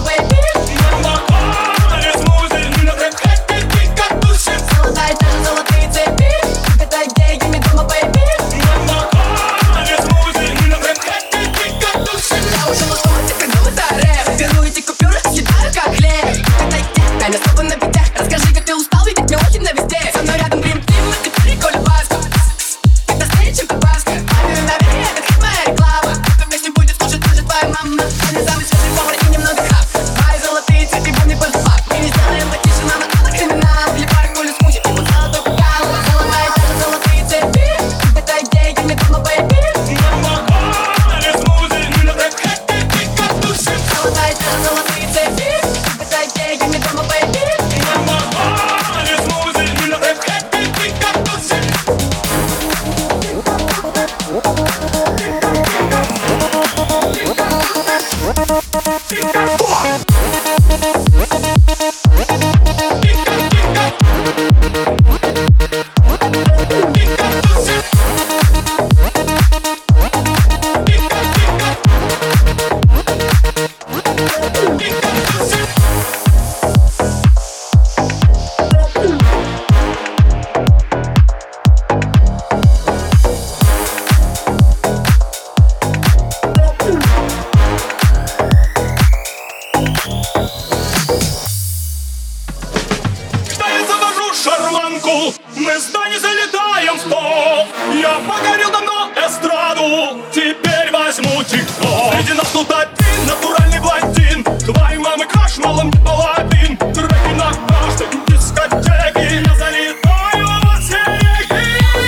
Мы с Дани залетаем в топ. Я покорил давно эстраду, теперь возьму тик-топ. Среди нас тут один натуральный блондин. Твоей мамы краш, мало мне половин. Треки на каждой дискотеке. Я залетаю в отсеки.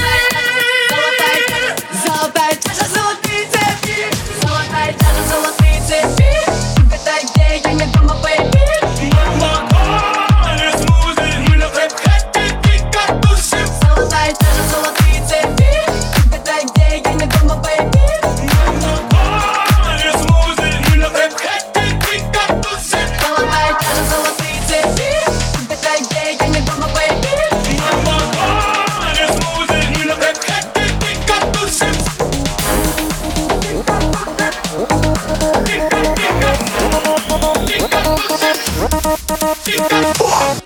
Золотая чаша, золотые цепи. Золотая чаша, золотые цепи. Это идея, я не дома, бэйби. Тика-тика.